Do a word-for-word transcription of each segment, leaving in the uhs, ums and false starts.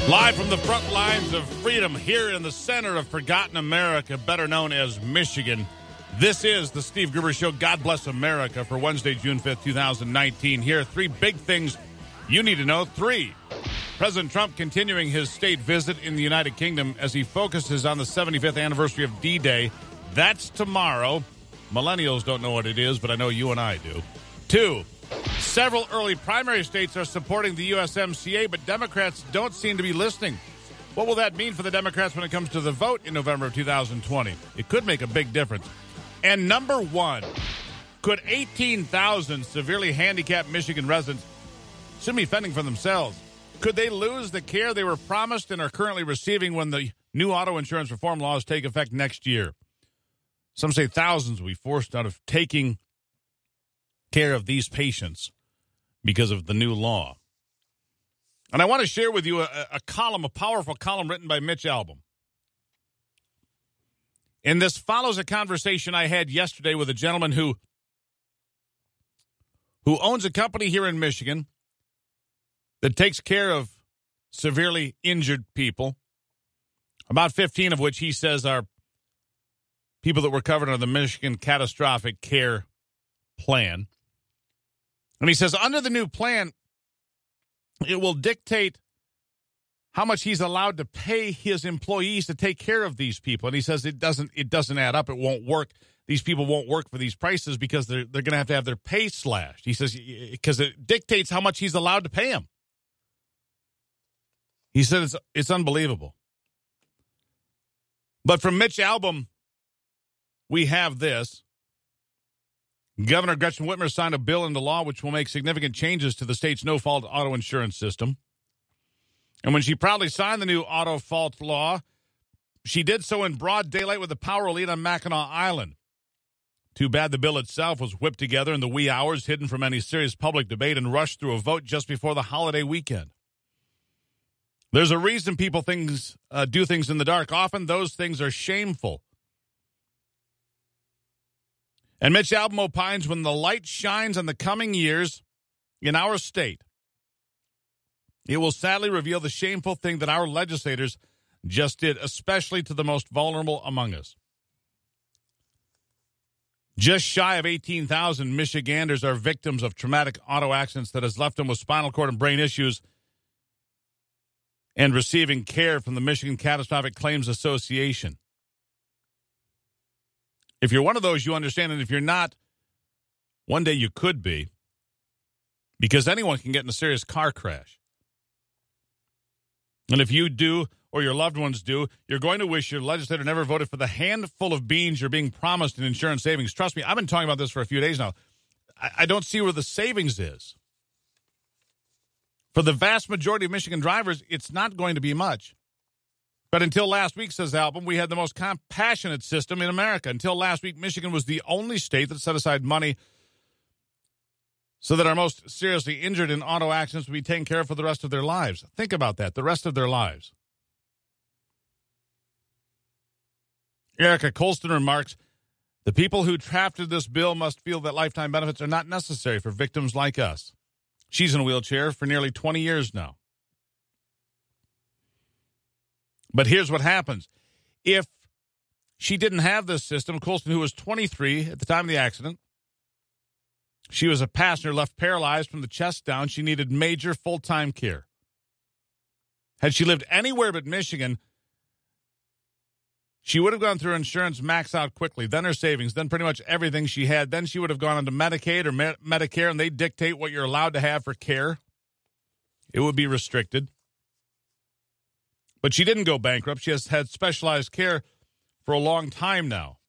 Live from the front lines of freedom here in the center of forgotten America, better known as Michigan. This is the Steve Gruber Show. God bless America for Wednesday, June fifth, twenty nineteen. Here are three big things you need to know. Three, President Trump continuing his state visit in the United Kingdom as he focuses on the seventy-fifth anniversary of D-Day. That's tomorrow. Millennials don't know what it is, but I know you and I do. Two, several early primary states are supporting the U S M C A, but Democrats don't seem to be listening. What will that mean for the Democrats when it comes to the vote in November of two thousand twenty? It could make a big difference. And number one, could eighteen thousand severely handicapped Michigan residents soon be fending for themselves? Could they lose the care they were promised and are currently receiving when the new auto insurance reform laws take effect next year? Some say thousands will be forced out of taking care of these patients because of the new law. And I want to share with you a, a column, a powerful column written by Mitch Albom. And this follows a conversation I had yesterday with a gentleman who, who owns a company here in Michigan that takes care of severely injured people, about fifteen of which he says are people that were covered under the Michigan Catastrophic Care Plan. And he says under the new plan, it will dictate how much he's allowed to pay his employees to take care of these people. And he says it doesn't it doesn't add up. It won't work. These people won't work for these prices because they're, they're going to have to have their pay slashed. He says because it dictates how much he's allowed to pay them. He said it's, it's unbelievable. But from Mitch Albom, we have this. Governor Gretchen Whitmer signed a bill into law which will make significant changes to the state's no-fault auto insurance system. And when she proudly signed the new auto fault law, she did so in broad daylight with the power elite on Mackinac Island. Too bad the bill itself was whipped together in the wee hours, hidden from any serious public debate, and rushed through a vote just before the holiday weekend. There's a reason people things uh, do things in the dark. Often those things are shameful. And Mitch Albom opines when the light shines on the coming years in our state, it will sadly reveal the shameful thing that our legislators just did, especially to the most vulnerable among us. Just shy of eighteen thousand Michiganders are victims of traumatic auto accidents that has left them with spinal cord and brain issues and receiving care from the Michigan Catastrophic Claims Association. If you're one of those, you understand, and if you're not, one day you could be, because anyone can get in a serious car crash. And if you do, or your loved ones do, you're going to wish your legislator never voted for the handful of beans you're being promised in insurance savings. Trust me, I've been talking about this for a few days now. I, I don't see where the savings is. For the vast majority of Michigan drivers, it's not going to be much. But until last week, says Albom, we had the most compassionate system in America. Until last week, Michigan was the only state that set aside money so that our most seriously injured in auto accidents would be taken care of for the rest of their lives. Think about that, the rest of their lives. Erica Colston remarks, the people who drafted this bill must feel that lifetime benefits are not necessary for victims like us. She's in a wheelchair for nearly twenty years now. But here's what happens. If she didn't have this system, Colston, who was twenty-three at the time of the accident, she was a passenger left paralyzed from the chest down. She needed major full-time care. Had she lived anywhere but Michigan, she would have gone through insurance max out quickly, then her savings, then pretty much everything she had. Then she would have gone onto Medicaid or Med- Medicare, and they dictate what you're allowed to have for care. It would be restricted. But she didn't go bankrupt. She has had specialized care for a long time now.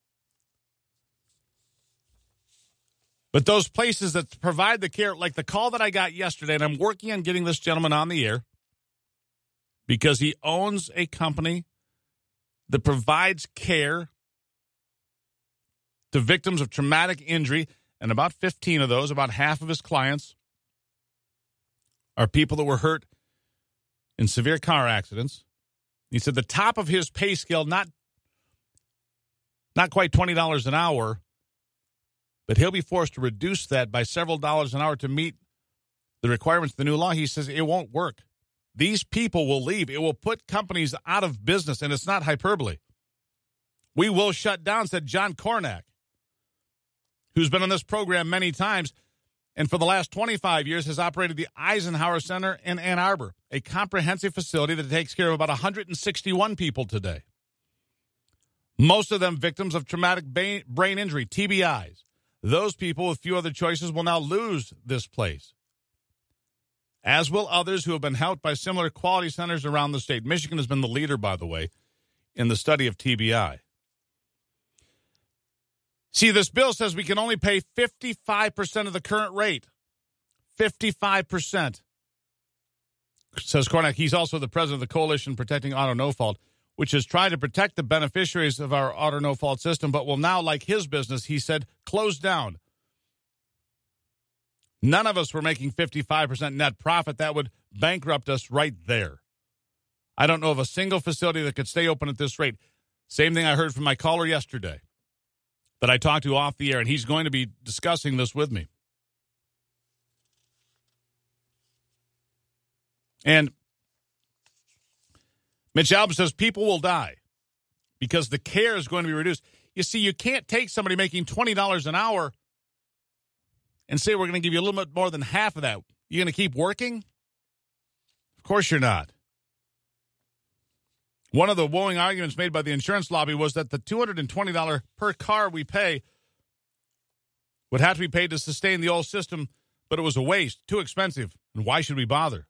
But those places that provide the care, like the call that I got yesterday, and I'm working on getting this gentleman on the air because he owns a company that provides care to victims of traumatic injury, and about fifteen of those, about half of his clients, are people that were hurt in severe car accidents. He said the top of his pay scale, not, not quite twenty dollars an hour, but he'll be forced to reduce that by several dollars an hour to meet the requirements of the new law. He says it won't work. These people will leave. It will put companies out of business, and it's not hyperbole. We will shut down, said John Cornack, who's been on this program many times, and for the last twenty-five years has operated the Eisenhower Center in Ann Arbor, a comprehensive facility that takes care of about one hundred sixty-one people today. Most of them victims of traumatic brain injury, T B Is. Those people with few other choices will now lose this place, as will others who have been helped by similar quality centers around the state. Michigan has been the leader, by the way, in the study of T B I. See, this bill says we can only pay fifty-five percent of the current rate. fifty-five percent. Says Cornack. He's also the president of the Coalition Protecting Auto No Fault, which has tried to protect the beneficiaries of our auto no fault system, but will now, like his business, he said, close down. None of us were making fifty-five percent net profit. That would bankrupt us right there. I don't know of a single facility that could stay open at this rate. Same thing I heard from my caller yesterday that I talked to off the air, and he's going to be discussing this with me. And Mitch Albom says people will die because the care is going to be reduced. You see, you can't take somebody making twenty dollars an hour and say we're going to give you a little bit more than half of that. You're going to keep working? Of course you're not. One of the wooing arguments made by the insurance lobby was that the two hundred twenty dollars per car we pay would have to be paid to sustain the old system, but it was a waste, too expensive, and why should we bother?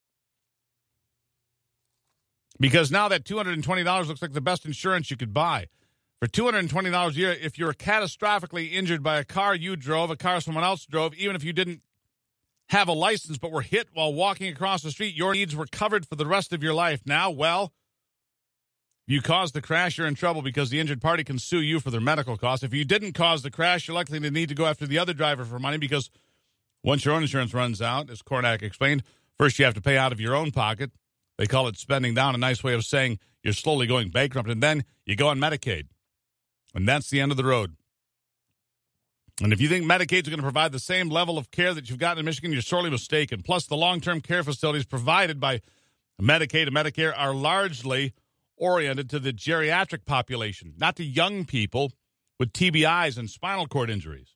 Because now that two hundred twenty dollars looks like the best insurance you could buy. For two hundred twenty dollars a year, if you're catastrophically injured by a car you drove, a car someone else drove, even if you didn't have a license but were hit while walking across the street, your needs were covered for the rest of your life. Now, well, if you caused the crash, you're in trouble because the injured party can sue you for their medical costs. If you didn't cause the crash, you're likely to need to go after the other driver for money because once your own insurance runs out, as Cornack explained, first you have to pay out of your own pocket. They call it spending down, a nice way of saying you're slowly going bankrupt, and then you go on Medicaid. And that's the end of the road. And if you think Medicaid is going to provide the same level of care that you've gotten in Michigan, you're sorely mistaken. Plus, the long-term care facilities provided by Medicaid and Medicare are largely oriented to the geriatric population, not to young people with T B Is and spinal cord injuries.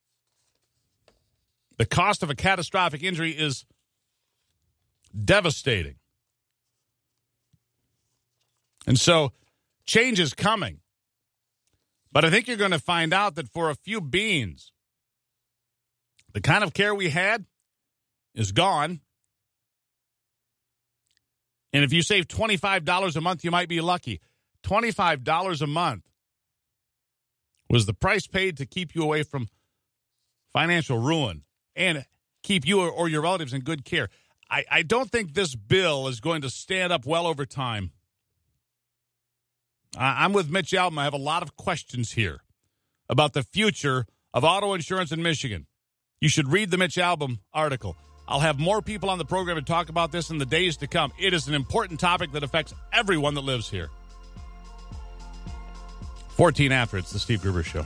The cost of a catastrophic injury is devastating. And so change is coming. But I think you're going to find out that for a few beans, the kind of care we had is gone. And if you save twenty-five dollars a month, you might be lucky. twenty-five dollars a month was the price paid to keep you away from financial ruin and keep you or your relatives in good care. I, I don't think this bill is going to stand up well over time. I'm with Mitch Albom. I have a lot of questions here about the future of auto insurance in Michigan. You should read the Mitch Albom article. I'll have more people on the program to talk about this in the days to come. It is an important topic that affects everyone that lives here. fourteen after, it's the Steve Gruber Show.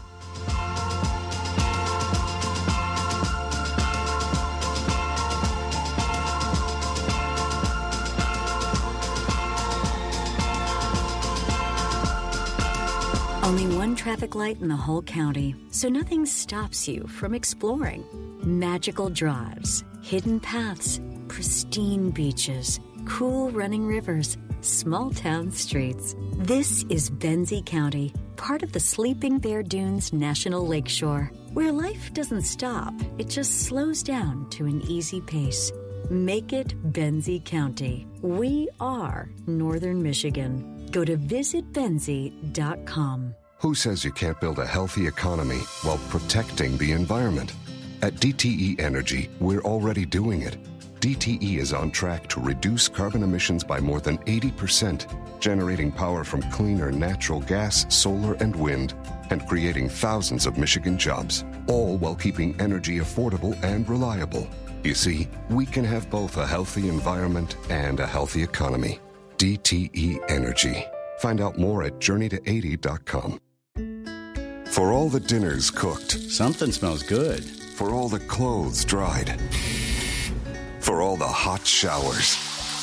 Only one traffic light in the whole county, so nothing stops you from exploring. Magical drives, hidden paths, pristine beaches, cool running rivers, small town streets. This is Benzie County, part of the Sleeping Bear Dunes National Lakeshore, where life doesn't stop, it just slows down to an easy pace. Make it Benzie County. We are Northern Michigan. Go to visit benzie dot com. Who says you can't build a healthy economy while protecting the environment? At D T E Energy, we're already doing it. D T E is on track to reduce carbon emissions by more than eighty percent, generating power from cleaner natural gas, solar, and wind, and creating thousands of Michigan jobs, all while keeping energy affordable and reliable. You see, we can have both a healthy environment and a healthy economy. D T E Energy. Find out more at journey to eighty dot com. For all the dinners cooked. Something smells good. For all the clothes dried. For all the hot showers.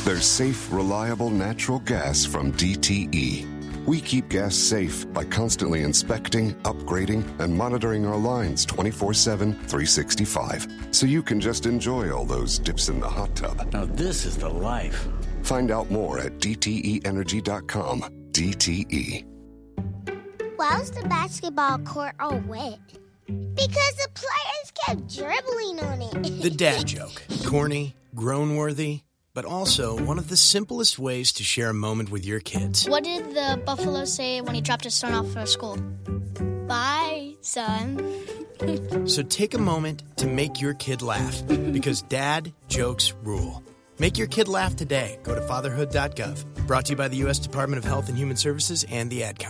There's safe, reliable natural gas from D T E. We keep gas safe by constantly inspecting, upgrading, and monitoring our lines twenty-four seven, three sixty-five. So you can just enjoy all those dips in the hot tub. Now this is the life. Find out more at D T E energy dot com. D T E. Why was the basketball court all wet? Because the players kept dribbling on it. The dad joke. Corny, groan-worthy, but also one of the simplest ways to share a moment with your kids. What did the buffalo say when he dropped his son off for school? Bye, son. So take a moment to make your kid laugh, because dad jokes rule. Make your kid laugh today. Go to fatherhood dot gov. Brought to you by the U S Department of Health and Human Services and the Ad Council.